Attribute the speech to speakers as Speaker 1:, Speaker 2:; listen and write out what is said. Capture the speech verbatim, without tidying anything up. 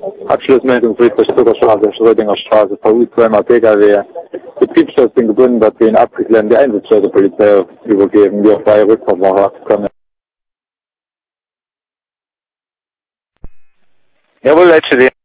Speaker 1: Abschlussmeldung Friedrich Zuckerstraße, Schrödinger Straße, V U zweimal P K W. Betriebsschluss den gebunden, dass wir in abgeklärte Einsatzstelle der Polizei übergeben, wir freie Rückfahrt können.
Speaker 2: Jawohl, leite dir.